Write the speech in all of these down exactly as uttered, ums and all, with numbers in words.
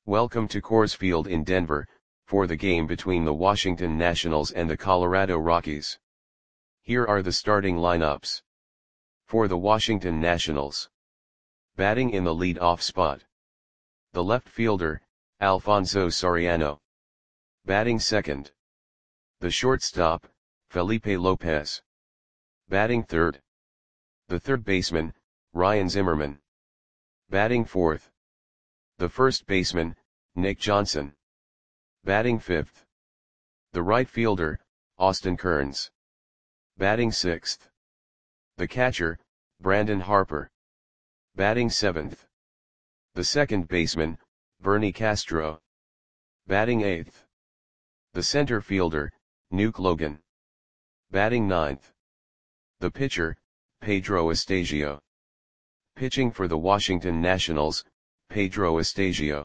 Welcome to Coors Field in Denver, for the game between the Washington Nationals and the Colorado Rockies. Here are the starting lineups. For the Washington Nationals. Batting in the lead-off spot. The left fielder, Alfonso Soriano. Batting second. The shortstop, Felipe Lopez. Batting third. The third baseman, Ryan Zimmerman. Batting fourth. The first baseman, Nick Johnson. Batting fifth. The right fielder, Austin Kearns. Batting sixth. The catcher, Brandon Harper. Batting seventh. The second baseman, Bernie Castro. Batting eighth. The center fielder, Nuke Logan. Batting ninth. The pitcher, Pedro Estasio. Pitching for the Washington Nationals, Pedro Estasio.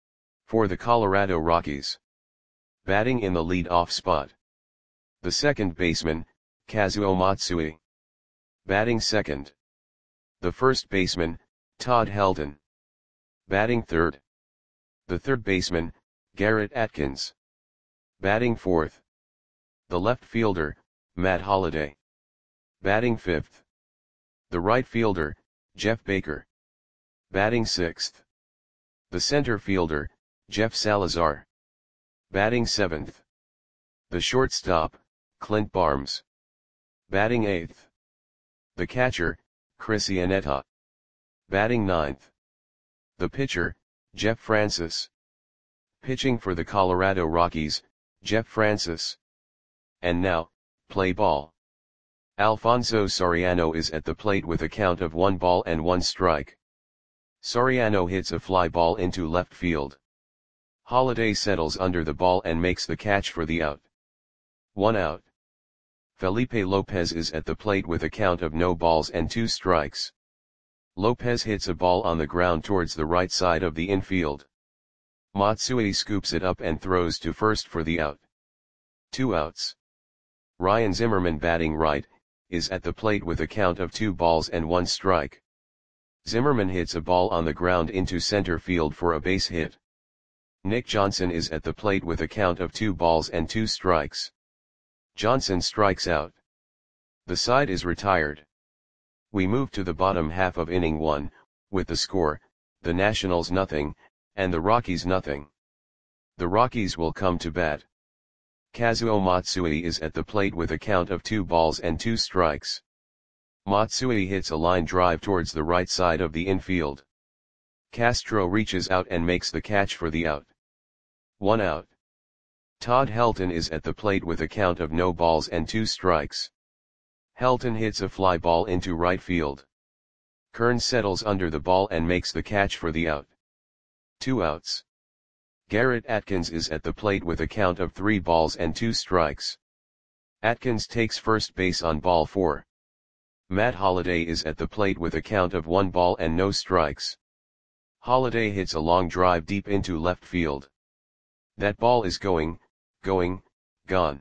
For the Colorado Rockies. Batting in the lead-off spot. The second baseman, Kazuo Matsui. Batting second. The first baseman, Todd Helton. Batting third. The third baseman, Garrett Atkins. Batting fourth. The left fielder, Matt Holliday. Batting fifth. The right fielder, Jeff Baker. Batting sixth. The center fielder, Jeff Salazar. Batting seventh. The shortstop, Clint Barnes. Batting eighth. The catcher, Chris Iannetta. Batting ninth. The pitcher, Jeff Francis. Pitching for the Colorado Rockies, Jeff Francis. And now, play ball. Alfonso Soriano is at the plate with a count of one ball and one strike. Soriano hits a fly ball into left field. Holliday settles under the ball and makes the catch for the out. One out. Felipe Lopez is at the plate with a count of no balls and two strikes. Lopez hits a ball on the ground towards the right side of the infield. Matsui scoops it up and throws to first for the out. Two outs. Ryan Zimmerman, batting right, is at the plate with a count of two balls and one strike. Zimmerman hits a ball on the ground into center field for a base hit. Nick Johnson is at the plate with a count of two balls and two strikes. Johnson strikes out. The side is retired. We move to the bottom half of inning one, with the score, the Nationals nothing, and the Rockies nothing. The Rockies will come to bat. Kazuo Matsui is at the plate with a count of two balls and two strikes. Matsui hits a line drive towards the right side of the infield. Castro reaches out and makes the catch for the out. One out. Todd Helton is at the plate with a count of no balls and two strikes. Helton hits a fly ball into right field. Kearns settles under the ball and makes the catch for the out. Two outs. Garrett Atkins is at the plate with a count of three balls and two strikes. Atkins takes first base on ball four. Matt Holliday is at the plate with a count of one ball and no strikes. Holliday hits a long drive deep into left field. That ball is going, going, gone.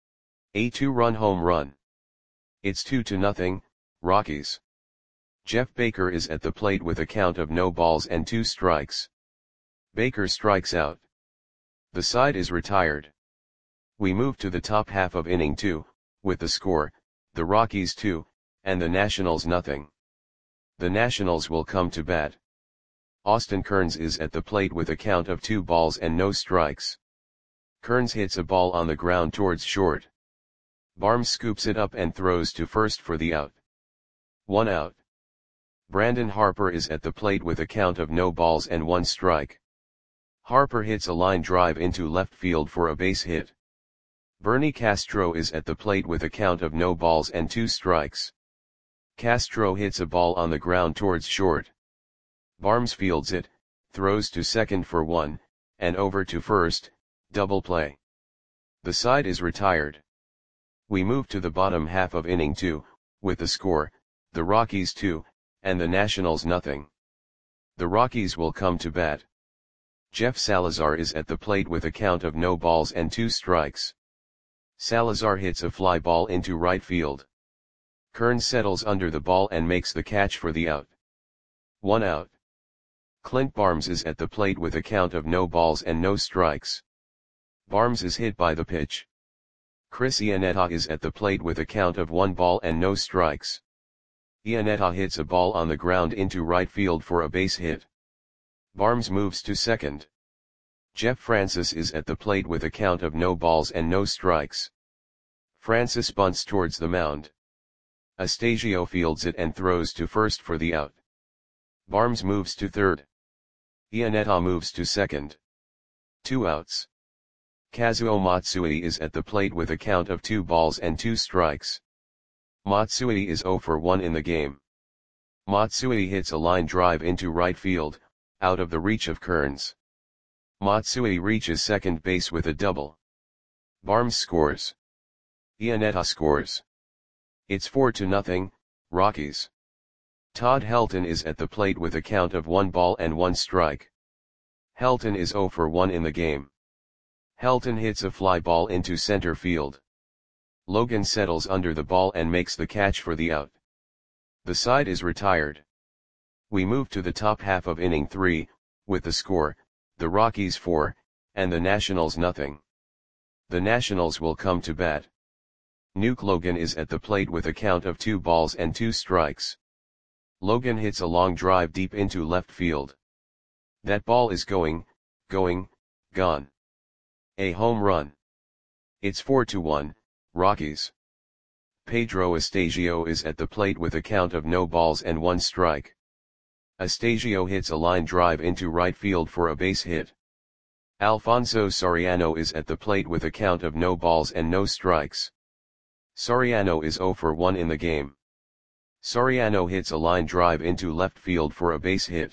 A two-run home run. It's two to nothing, Rockies. Jeff Baker is at the plate with a count of no balls and two strikes. Baker strikes out. The side is retired. We move to the top half of inning two, with the score, the Rockies two, and the Nationals nothing. The Nationals will come to bat. Austin Kearns is at the plate with a count of two balls and no strikes. Kearns hits a ball on the ground towards short. Barnes scoops it up and throws to first for the out. One out. Brandon Harper is at the plate with a count of no balls and one strike. Harper hits a line drive into left field for a base hit. Bernie Castro is at the plate with a count of no balls and two strikes. Castro hits a ball on the ground towards short. Barnes fields it, throws to second for one, and over to first, double play. The side is retired. We move to the bottom half of inning two, with the score, the Rockies two, and the Nationals nothing. The Rockies will come to bat. Jeff Salazar is at the plate with a count of no balls and two strikes. Salazar hits a fly ball into right field. Kearns settles under the ball and makes the catch for the out. One out. Clint Barnes is at the plate with a count of no balls and no strikes. Barnes is hit by the pitch. Chris Iannetta is at the plate with a count of one ball and no strikes. Iannetta hits a ball on the ground into right field for a base hit. Barnes moves to second. Jeff Francis is at the plate with a count of no balls and no strikes. Francis bunts towards the mound. Astasio fields it and throws to first for the out. Barnes moves to third. Iannetta moves to second. Two outs. Kazuo Matsui is at the plate with a count of two balls and two strikes. Matsui is zero for one in the game. Matsui hits a line drive into right field, out of the reach of Kearns. Matsui reaches second base with a double. Barnes scores. Iannetta scores. It's four to nothing, Rockies. Todd Helton is at the plate with a count of one ball and one strike. Helton is zero for one in the game. Helton hits a fly ball into center field. Logan settles under the ball and makes the catch for the out. The side is retired. We move to the top half of inning three, with the score, the Rockies four, and the Nationals nothing. The Nationals will come to bat. Nuke Logan is at the plate with a count of two balls and two strikes. Logan hits a long drive deep into left field. That ball is going, going, gone. A home run. It's four to one, Rockies. Pedro Astasio is at the plate with a count of no balls and one strike. Astasio hits a line drive into right field for a base hit. Alfonso Soriano is at the plate with a count of no balls and no strikes. Soriano is zero for one in the game. Soriano hits a line drive into left field for a base hit.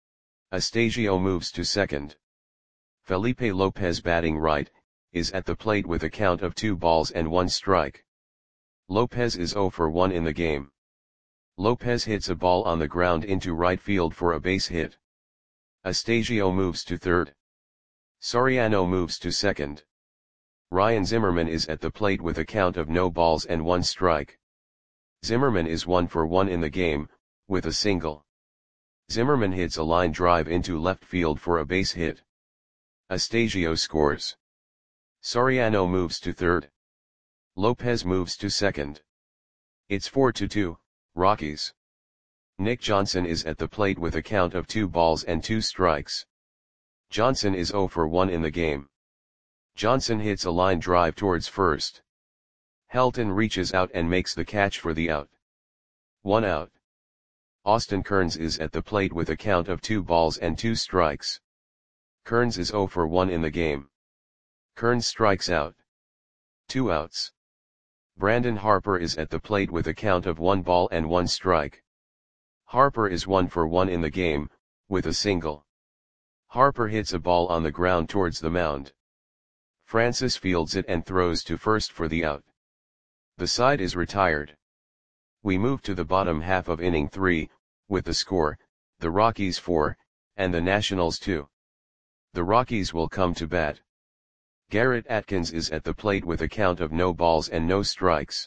Astasio moves to second. Felipe Lopez, batting right, is at the plate with a count of two balls and one strike. Lopez is zero for one in the game. Lopez hits a ball on the ground into right field for a base hit. Astasio moves to third. Soriano moves to second. Ryan Zimmerman is at the plate with a count of no balls and one strike. Zimmerman is one for one in the game, with a single. Zimmerman hits a line drive into left field for a base hit. Astasio scores. Soriano moves to third. Lopez moves to second. It's four to two, Rockies. Nick Johnson is at the plate with a count of two balls and two strikes. Johnson is zero for one in the game. Johnson hits a line drive towards first. Helton reaches out and makes the catch for the out. One out. Austin Kearns is at the plate with a count of two balls and two strikes. Kearns is zero for one in the game. Kearns strikes out. Two outs. Brandon Harper is at the plate with a count of one ball and one strike. Harper is one for one in the game, with a single. Harper hits a ball on the ground towards the mound. Francis fields it and throws to first for the out. The side is retired. We move to the bottom half of inning three, with the score, the Rockies four, and the Nationals two. The Rockies will come to bat. Garrett Atkins is at the plate with a count of no balls and no strikes.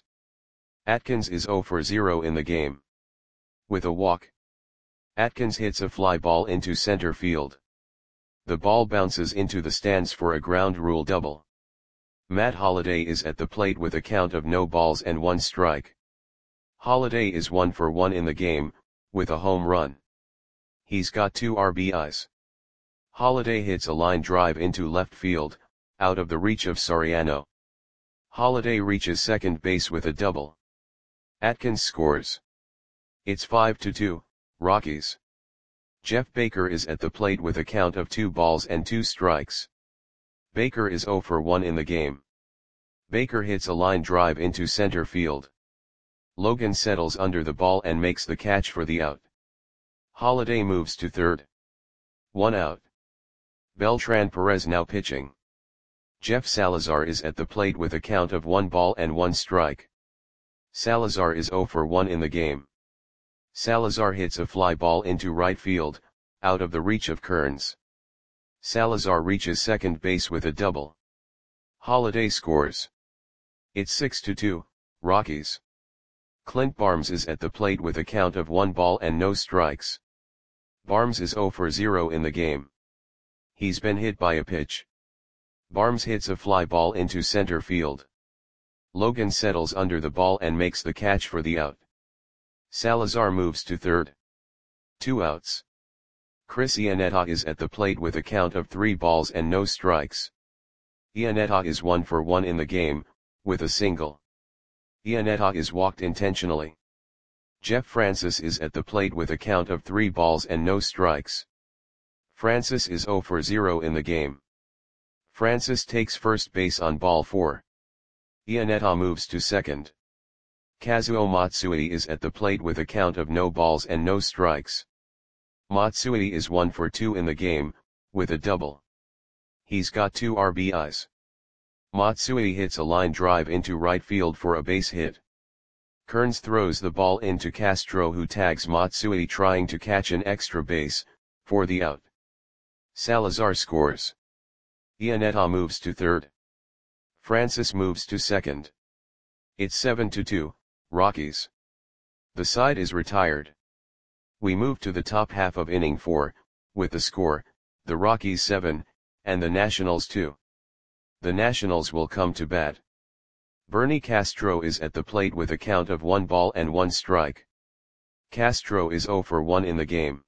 Atkins is zero for zero in the game. With a walk. Atkins hits a fly ball into center field. The ball bounces into the stands for a ground rule double. Matt Holliday is at the plate with a count of no balls and one strike. Holliday is one for one in the game, with a home run. He's got two R B Is. Holliday hits a line drive into left field, out of the reach of Soriano. Holliday reaches second base with a double. Atkins scores. It's five to two, Rockies. Jeff Baker is at the plate with a count of two balls and two strikes. Baker is zero for one in the game. Baker hits a line drive into center field. Logan settles under the ball and makes the catch for the out. Holliday moves to third. One out. Beltran Perez now pitching. Jeff Salazar is at the plate with a count of one ball and one strike. Salazar is zero for one in the game. Salazar hits a fly ball into right field, out of the reach of Kearns. Salazar reaches second base with a double. Holliday scores. It's six to two, Rockies. Clint Barnes is at the plate with a count of one ball and no strikes. Barnes is zero for zero in the game. He's been hit by a pitch. Barnes hits a fly ball into center field. Logan settles under the ball and makes the catch for the out. Salazar moves to third. Two outs. Chris Iannetta is at the plate with a count of three balls and no strikes. Iannetta is one for one in the game, with a single. Iannetta is walked intentionally. Jeff Francis is at the plate with a count of three balls and no strikes. Francis is zero for zero in the game. Francis takes first base on ball four. Iannetta moves to second. Kazuo Matsui is at the plate with a count of no balls and no strikes. Matsui is one for two in the game, with a double. He's got two R B Is. Matsui hits a line drive into right field for a base hit. Kearns throws the ball into Castro, who tags Matsui trying to catch an extra base, for the out. Salazar scores. Iannetta moves to third. Francis moves to second. It's seven to two, Rockies. The side is retired. We move to the top half of inning four, with the score, the Rockies seven, and the Nationals two. The Nationals will come to bat. Bernie Castro is at the plate with a count of one ball and one strike. Castro is zero for one in the game.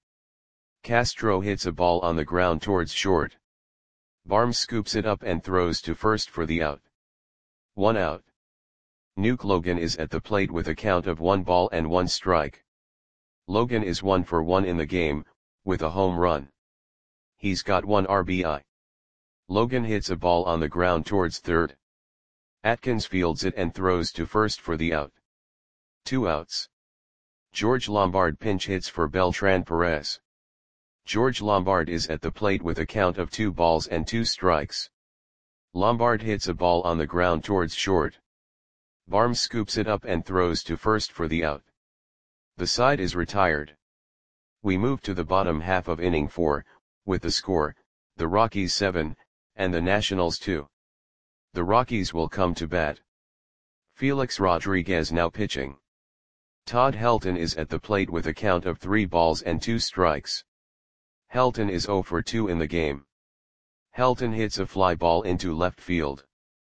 Castro hits a ball on the ground towards short. Barnes scoops it up and throws to first for the out. One out. Nuke Logan is at the plate with a count of one ball and one strike. Logan is one for one in the game, with a home run. He's got one R B I. Logan hits a ball on the ground towards third. Atkins fields it and throws to first for the out. Two outs. George Lombard pinch hits for Beltran Perez. George Lombard is at the plate with a count of two balls and two strikes. Lombard hits a ball on the ground towards short. Barnes scoops it up and throws to first for the out. The side is retired. We move to the bottom half of inning four, with the score, the Rockies seven, and the Nationals two. The Rockies will come to bat. Felix Rodriguez now pitching. Todd Helton is at the plate with a count of three balls and two strikes. Helton is zero for two in the game. Helton hits a fly ball into left field.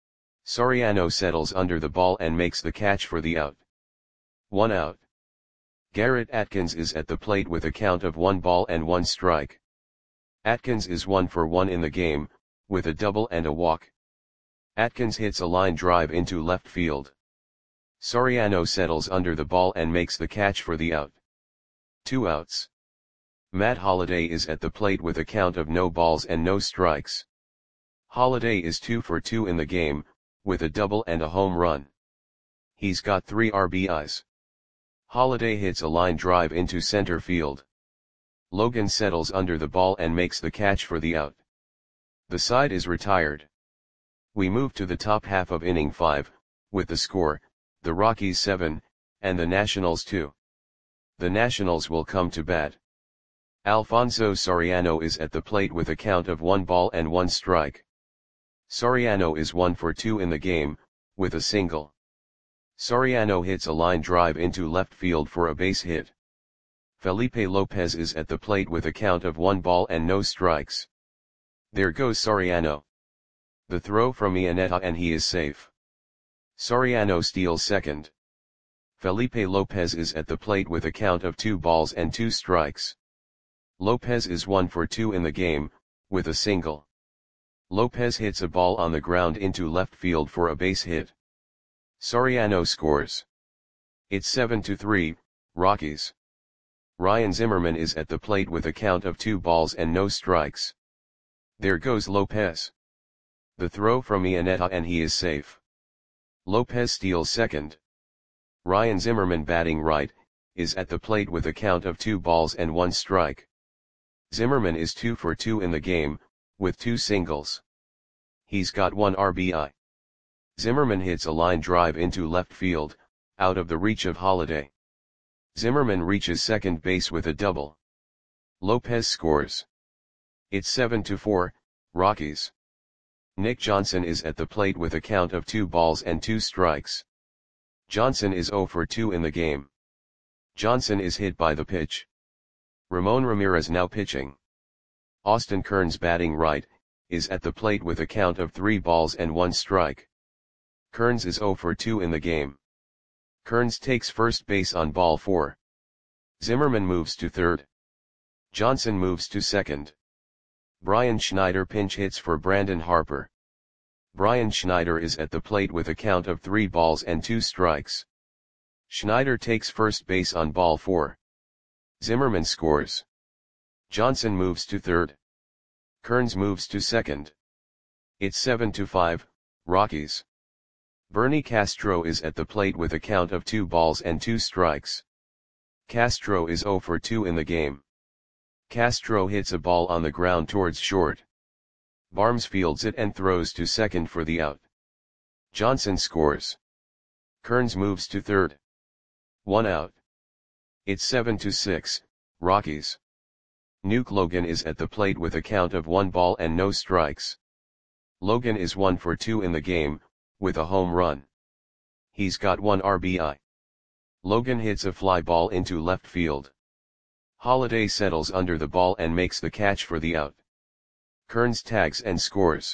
Soriano settles under the ball and makes the catch for the out. One out. Garrett Atkins is at the plate with a count of one ball and one strike. Atkins is one for one in the game, with a double and a walk. Atkins hits a line drive into left field. Soriano settles under the ball and makes the catch for the out. Two outs. Matt Holliday is at the plate with a count of no balls and no strikes. Holliday is two for two in the game, with a double and a home run. He's got three R B Is. Holliday hits a line drive into center field. Logan settles under the ball and makes the catch for the out. The side is retired. We move to the top half of inning five, with the score, the Rockies seven, and the Nationals two. The Nationals will come to bat. Alfonso Soriano is at the plate with a count of one ball and one strike. Soriano is one for two in the game, with a single. Soriano hits a line drive into left field for a base hit. Felipe Lopez is at the plate with a count of one ball and no strikes. There goes Soriano. The throw from Iannetta and he is safe. Soriano steals second. Felipe Lopez is at the plate with a count of two balls and two strikes. Lopez is one for two in the game, with a single. Lopez hits a ball on the ground into left field for a base hit. Soriano scores. It's seven to three, Rockies. Ryan Zimmerman is at the plate with a count of two balls and no strikes. There goes Lopez. The throw from Iannetta and he is safe. Lopez steals second. Ryan Zimmerman, batting right, is at the plate with a count of two balls and one strike. Zimmerman is two for two in the game, with two singles. He's got one R B I. Zimmerman hits a line drive into left field, out of the reach of Holliday. Zimmerman reaches second base with a double. Lopez scores. It's seven to four, Rockies. Nick Johnson is at the plate with a count of two balls and two strikes. Johnson is zero for two in the game. Johnson is hit by the pitch. Ramon Ramirez now pitching. Austin Kearns batting right, is at the plate with a count of three balls and one strike. Kearns is zero for two in the game. Kearns takes first base on ball four. Zimmerman moves to third. Johnson moves to second. Brian Schneider pinch hits for Brandon Harper. Brian Schneider is at the plate with a count of three balls and two strikes. Schneider takes first base on ball four. Zimmerman scores. Johnson moves to third. Kearns moves to second. It's seven to five, Rockies. Bernie Castro is at the plate with a count of two balls and two strikes. Castro is zero for two in the game. Castro hits a ball on the ground towards short. Barnes fields it and throws to second for the out. Johnson scores. Kearns moves to third. One out. It's seven to six, Rockies. Nuke Logan is at the plate with a count of one ball and no strikes. Logan is one for two in the game, with a home run. He's got one R B I. Logan hits a fly ball into left field. Holiday settles under the ball and makes the catch for the out. Kearns tags and scores.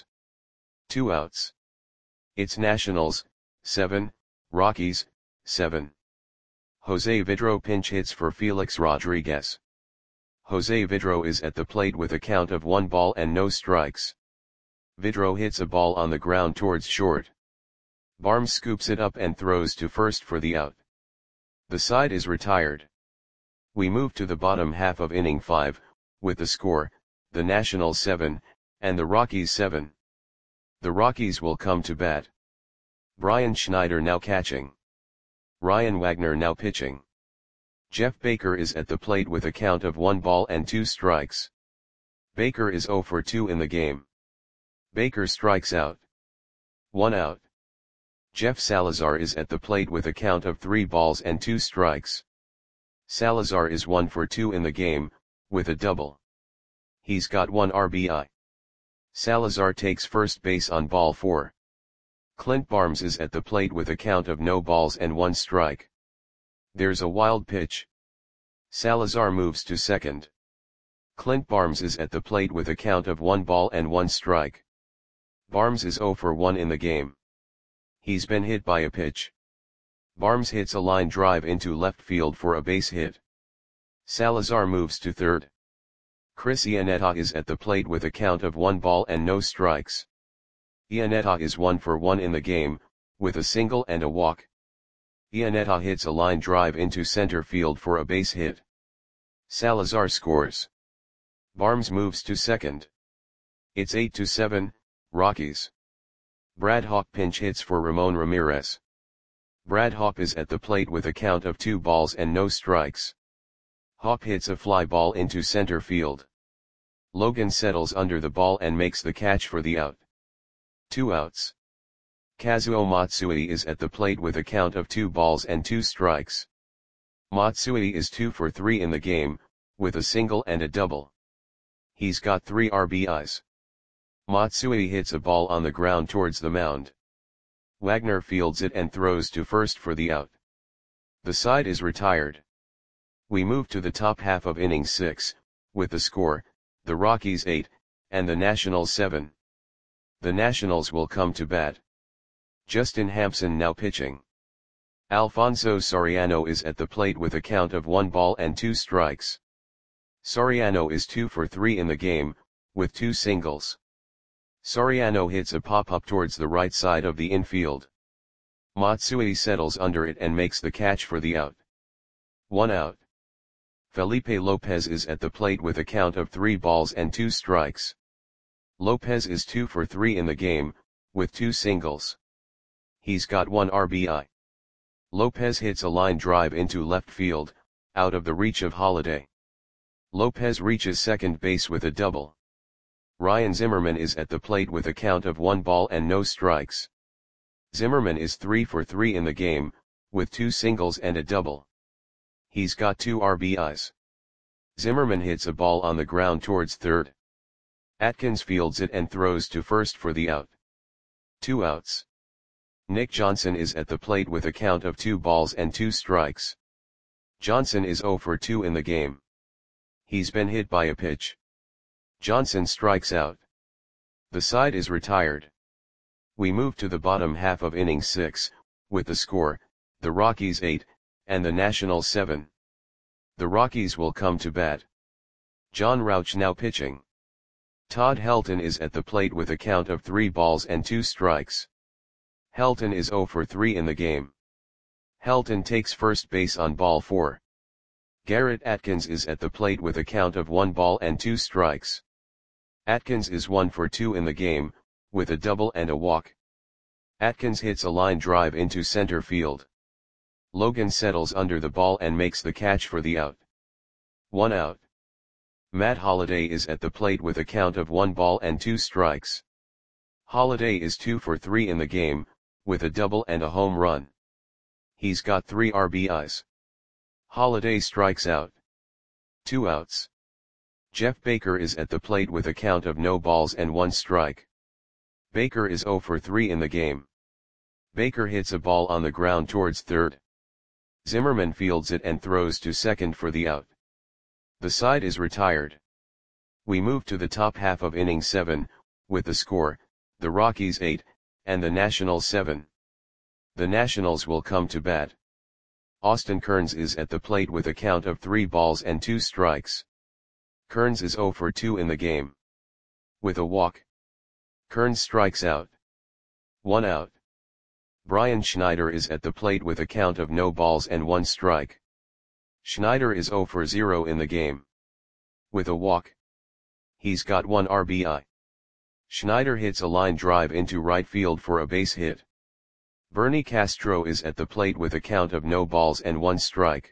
Two outs. It's Nationals, seven, Rockies, seven. Jose Vidro pinch hits for Felix Rodriguez. Jose Vidro is at the plate with a count of one ball and no strikes. Vidro hits a ball on the ground towards short. Barnes scoops it up and throws to first for the out. The side is retired. We move to the bottom half of inning five, with the score, the Nationals seven, and the Rockies seven. The Rockies will come to bat. Brian Schneider now catching. Ryan Wagner now pitching. Jeff Baker is at the plate with a count of one ball and two strikes. Baker is zero for two in the game. Baker strikes out. One out. Jeff Salazar is at the plate with a count of three balls and two strikes. Salazar is one for two in the game, with a double. He's got one R B I. Salazar takes first base on ball four. Clint Barnes is at the plate with a count of no balls and one strike. There's a wild pitch. Salazar moves to second. Clint Barnes is at the plate with a count of one ball and one strike. Barnes is zero for one in the game. He's been hit by a pitch. Barnes hits a line drive into left field for a base hit. Salazar moves to third. Chris Iannetta is at the plate with a count of one ball and no strikes. Iannetta is one for one in the game, with a single and a walk. Iannetta hits a line drive into center field for a base hit. Salazar scores. Barnes moves to second. It's eight to seven, Rockies. Brad Hawk pinch hits for Ramon Ramirez. Brad Hawk is at the plate with a count of two balls and no strikes. Hawk hits a fly ball into center field. Logan settles under the ball and makes the catch for the out. Two outs. Kazuo Matsui is at the plate with a count of two balls and two strikes. Matsui is two for three in the game, with a single and a double. He's got three R B Is. Matsui hits a ball on the ground towards the mound. Wagner fields it and throws to first for the out. The side is retired. We move to the top half of inning six, with the score, the Rockies eight, and the Nationals seven. The Nationals will come to bat. Justin Hampson now pitching. Alfonso Soriano is at the plate with a count of one ball and two strikes. Soriano is two for three in the game, with two singles. Soriano hits a pop-up towards the right side of the infield. Matsui settles under it and makes the catch for the out. One out. Felipe Lopez is at the plate with a count of three balls and two strikes. Lopez is two for three in the game, with two singles. He's got one R B I. Lopez hits a line drive into left field, out of the reach of Holiday. Lopez reaches second base with a double. Ryan Zimmerman is at the plate with a count of one ball and no strikes. Zimmerman is three for three in the game, with two singles and a double. He's got two R B Is. Zimmerman hits a ball on the ground towards third. Atkins fields it and throws to first for the out. Two outs. Nick Johnson is at the plate with a count of two balls and two strikes. Johnson is zero for two in the game. He's been hit by a pitch. Johnson strikes out. The side is retired. We move to the bottom half of inning six, with the score, the Rockies eight, and the Nationals seven. The Rockies will come to bat. John Rauch now pitching. Todd Helton is at the plate with a count of three balls and two strikes. Helton is zero for three in the game. Helton takes first base on ball four. Garrett Atkins is at the plate with a count of one ball and two strikes. Atkins is one for two in the game, with a double and a walk. Atkins hits a line drive into center field. Logan settles under the ball and makes the catch for the out. One out. Matt Holliday is at the plate with a count of one ball and two strikes. Holliday is two for three in the game, with a double and a home run. He's got three R B Is. Holliday strikes out. Two outs. Jeff Baker is at the plate with a count of no balls and one strike. Baker is zero for three in the game. Baker hits a ball on the ground towards third. Zimmerman fields it and throws to second for the out. The side is retired. We move to the top half of inning seven, with the score, the Rockies eight, and the Nationals seven. The Nationals will come to bat. Austin Kearns is at the plate with a count of three balls and two strikes. Kearns is zero for two in the game. With a walk. Kearns strikes out. One out. Brian Schneider is at the plate with a count of no balls and one strike. Schneider is zero for zero in the game. With a walk. He's got one R B I. Schneider hits a line drive into right field for a base hit. Bernie Castro is at the plate with a count of no balls and one strike.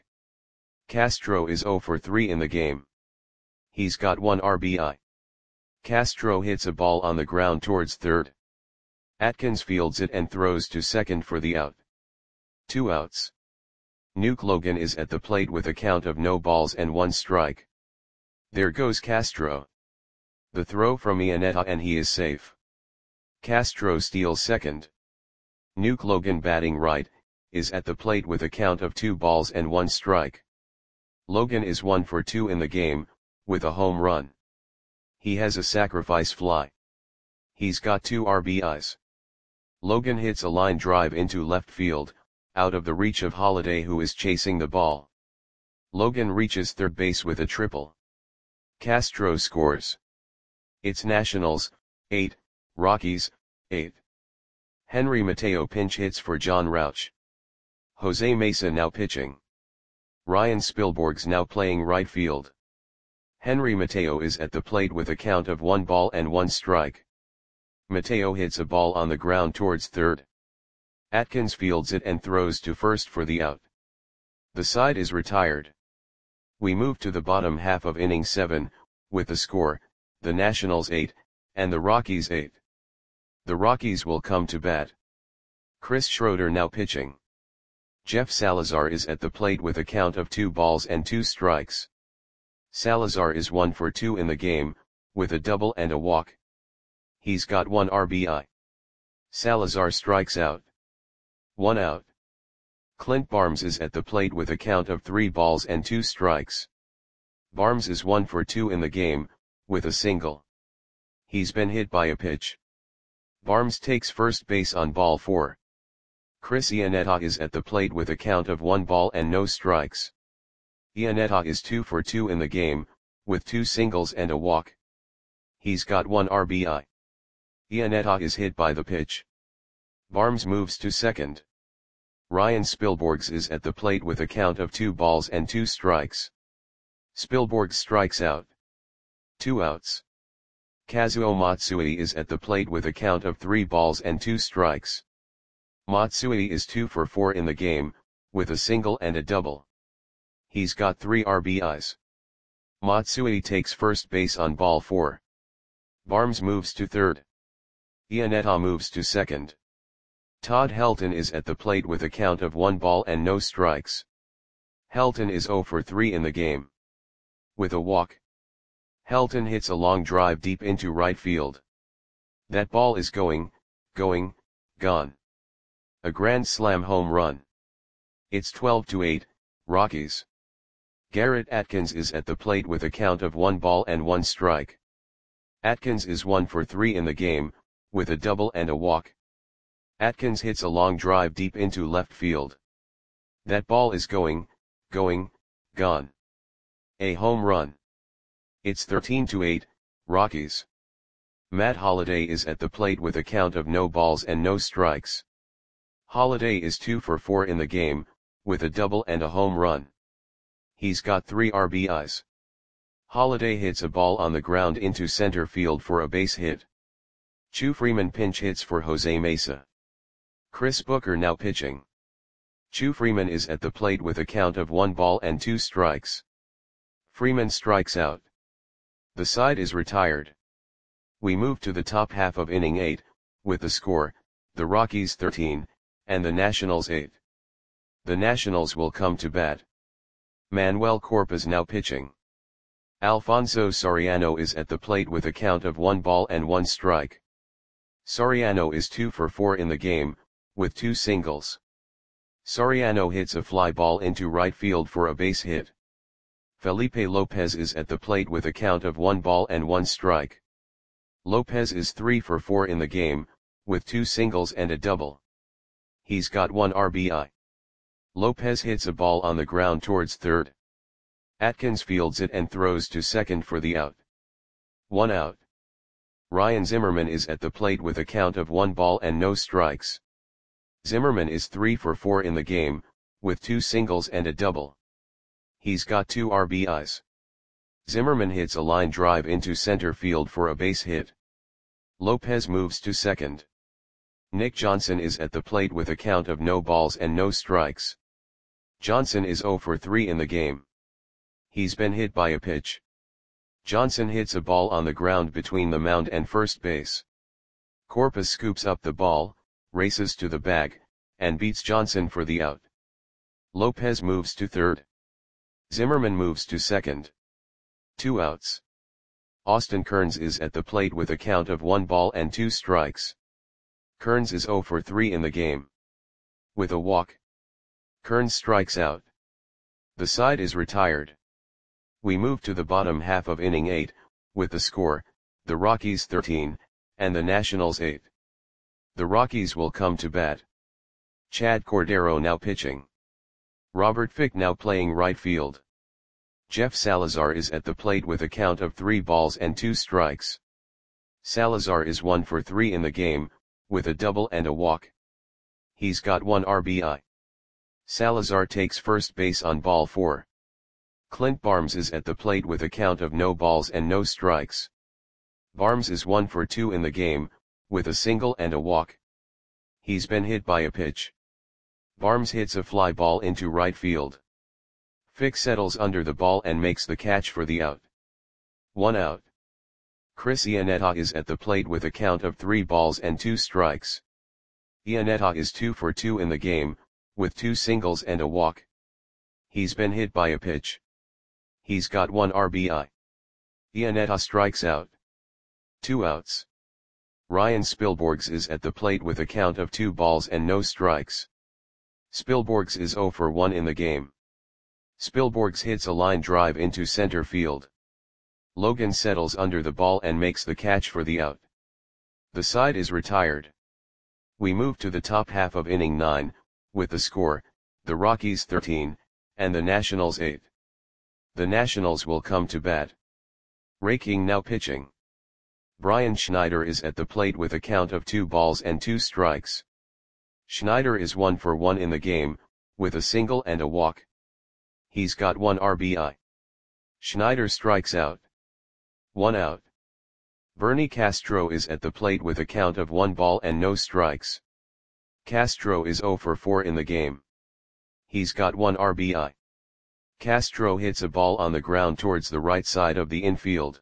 Castro is zero for three in the game. He's got one R B I. Castro hits a ball on the ground towards third. Atkins fields it and throws to second for the out. Two outs. Nuke Logan is at the plate with a count of no balls and one strike. There goes Castro. The throw from Iannetta and he is safe. Castro steals second. Nuke Logan, batting right, is at the plate with a count of two balls and one strike. Logan is one for two in the game, with a home run. He has a sacrifice fly. He's got two R B Is. Logan hits a line drive into left field, out of the reach of Holliday, who is chasing the ball. Logan reaches third base with a triple. Castro scores. It's Nationals, eight, Rockies, eight. Henry Mateo pinch hits for John Rauch. Jose Mesa now pitching. Ryan Spilborghs now playing right field. Henry Mateo is at the plate with a count of one ball and one strike. Mateo hits a ball on the ground towards third. Atkins fields it and throws to first for the out. The side is retired. We move to the bottom half of inning seven, with the score, the Nationals eight, and the Rockies eight. The Rockies will come to bat. Chris Schroeder now pitching. Jeff Salazar is at the plate with a count of two balls and two strikes. Salazar is one for two in the game, with a double and a walk. He's got one R B I. Salazar strikes out. One out. Clint Barnes is at the plate with a count of three balls and two strikes. Barnes is one for two in the game, with a single. He's been hit by a pitch. Barnes takes first base on ball four. Chris Iannetta is at the plate with a count of one ball and no strikes. Iannetta is two for two in the game, with two singles and a walk. He's got one R B I. Iannetta is hit by the pitch. Barnes moves to second. Ryan Spilborghs is at the plate with a count of two balls and two strikes. Spilborghs strikes out. Two outs. Kazuo Matsui is at the plate with a count of three balls and two strikes. Matsui is two for four in the game, with a single and a double. He's got three R B Is. Matsui takes first base on ball four. Barnes moves to third. Iannetta moves to second. Todd Helton is at the plate with a count of one ball and no strikes. Helton is zero for three in the game. With a walk. Helton hits a long drive deep into right field. That ball is going, going, gone. A grand slam home run. It's twelve to eight, Rockies. Garrett Atkins is at the plate with a count of one ball and one strike. Atkins is one for three in the game, with a double and a walk. Atkins hits a long drive deep into left field. That ball is going, going, gone. A home run. It's thirteen to eight, Rockies. Matt Holliday is at the plate with a count of no balls and no strikes. Holliday is two for four in the game, with a double and a home run. He's got three R B Is. Holliday hits a ball on the ground into center field for a base hit. Chu Freeman pinch hits for Jose Mesa. Chris Booker now pitching. Chu Freeman is at the plate with a count of one ball and two strikes. Freeman strikes out. The side is retired. We move to the top half of inning eight, with the score, the Rockies thirteen, and the Nationals eight. The Nationals will come to bat. Manuel Corpus now pitching. Alfonso Soriano is at the plate with a count of one ball and one strike. Soriano is two for four in the game, with two singles. Soriano hits a fly ball into right field for a base hit. Felipe Lopez is at the plate with a count of one ball and one strike. Lopez is three for four in the game, with two singles and a double. He's got one R B I. Lopez hits a ball on the ground towards third. Atkins fields it and throws to second for the out. One out. Ryan Zimmerman is at the plate with a count of one ball and no strikes. Zimmerman is three for four in the game, with two singles and a double. He's got two R B Is. Zimmerman hits a line drive into center field for a base hit. Lopez moves to second. Nick Johnson is at the plate with a count of no balls and no strikes. Johnson is zero for three in the game. He's been hit by a pitch. Johnson hits a ball on the ground between the mound and first base. Corpus scoops up the ball, races to the bag, and beats Johnson for the out. Lopez moves to third. Zimmerman moves to second. Two outs. Austin Kearns is at the plate with a count of one ball and two strikes. Kearns is zero for three in the game. With a walk. Kearns strikes out. The side is retired. We move to the bottom half of inning eight, with the score, the Rockies thirteen, and the Nationals eight. The Rockies will come to bat. Chad Cordero now pitching. Robert Fick now playing right field. Jeff Salazar is at the plate with a count of three balls and two strikes. Salazar is one for three in the game, with a double and a walk. He's got one R B I. Salazar takes first base on ball four. Clint Barnes is at the plate with a count of no balls and no strikes. Barnes is one for two in the game, with a single and a walk. He's been hit by a pitch. Barnes hits a fly ball into right field. Fick settles under the ball and makes the catch for the out. One out. Chris Iannetta is at the plate with a count of three balls and two strikes. Iannetta is two for two in the game, with two singles and a walk. He's been hit by a pitch. He's got one R B I. Iannetta strikes out. Two outs. Ryan Spilborghs is at the plate with a count of two balls and no strikes. Spilborghs is zero for one in the game. Spilborghs hits a line drive into center field. Logan settles under the ball and makes the catch for the out. The side is retired. We move to the top half of inning nine, with the score, the Rockies thirteen, and the Nationals eight. The Nationals will come to bat. Ray King now pitching. Brian Schneider is at the plate with a count of two balls and two strikes. Schneider is one for one in the game, with a single and a walk. He's got one R B I. Schneider strikes out. One out. Bernie Castro is at the plate with a count of one ball and no strikes. Castro is zero for four in the game. He's got one R B I. Castro hits a ball on the ground towards the right side of the infield.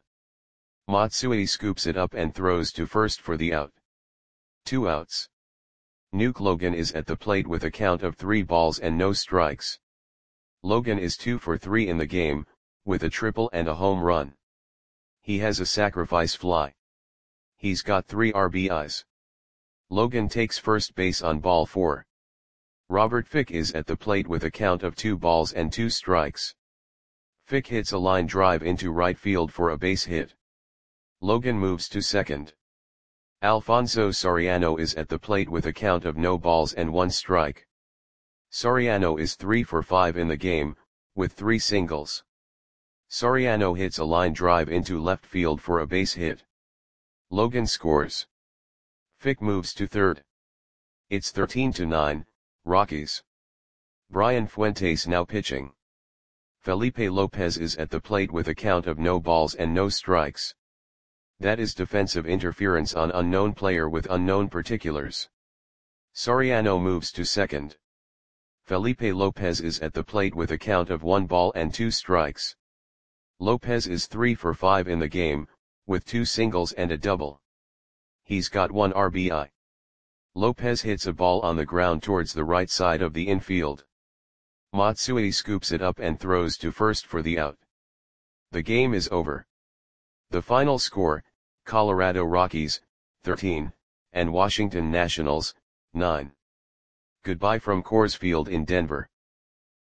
Matsui scoops it up and throws to first for the out. Two outs. Nuke Logan is at the plate with a count of three balls and no strikes. Logan is two for three in the game, with a triple and a home run. He has a sacrifice fly. He's got three R B Is. Logan takes first base on ball four. Robert Fick is at the plate with a count of two balls and two strikes. Fick hits a line drive into right field for a base hit. Logan moves to second. Alfonso Soriano is at the plate with a count of no balls and one strike. Soriano is three for five in the game, with three singles. Soriano hits a line drive into left field for a base hit. Logan scores. Fick moves to third. It's thirteen to nine, Rockies. Brian Fuentes now pitching. Felipe Lopez is at the plate with a count of no balls and no strikes. That is defensive interference on unknown player with unknown particulars. Soriano moves to second. Felipe Lopez is at the plate with a count of one ball and two strikes. Lopez is three for five in the game, with two singles and a double. He's got one R B I. Lopez hits a ball on the ground towards the right side of the infield. Matsui scoops it up and throws to first for the out. The game is over. The final score, Colorado Rockies, thirteen, and Washington Nationals, nine. Goodbye from Coors Field in Denver.